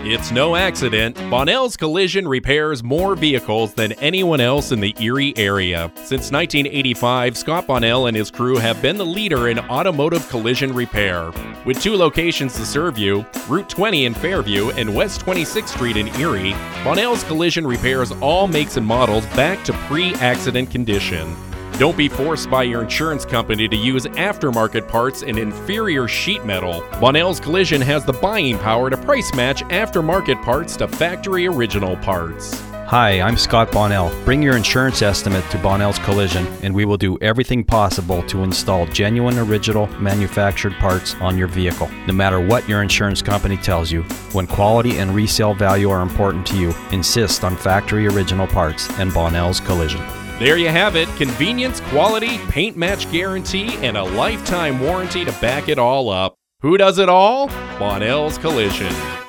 It's no accident. Bonnell's Collision repairs more vehicles than anyone else in the Erie area. Since 1985, Scott Bonnell and his crew have been the leader in automotive collision repair. With 2 locations to serve you, Route 20 in Fairview and West 26th Street in Erie, Bonnell's Collision repairs all makes and models back to pre-accident condition. Don't be forced by your insurance company to use aftermarket parts and inferior sheet metal. Bonnell's Collision has the buying power to price match aftermarket parts to factory original parts. Hi, I'm Scott Bonnell. Bring your insurance estimate to Bonnell's Collision and we will do everything possible to install genuine original manufactured parts on your vehicle. No matter what your insurance company tells you, when quality and resale value are important to you, insist on factory original parts and Bonnell's Collision. There you have it. Convenience, quality, paint match guarantee, and a lifetime warranty to back it all up. Who does it all? Bonnell's Collision.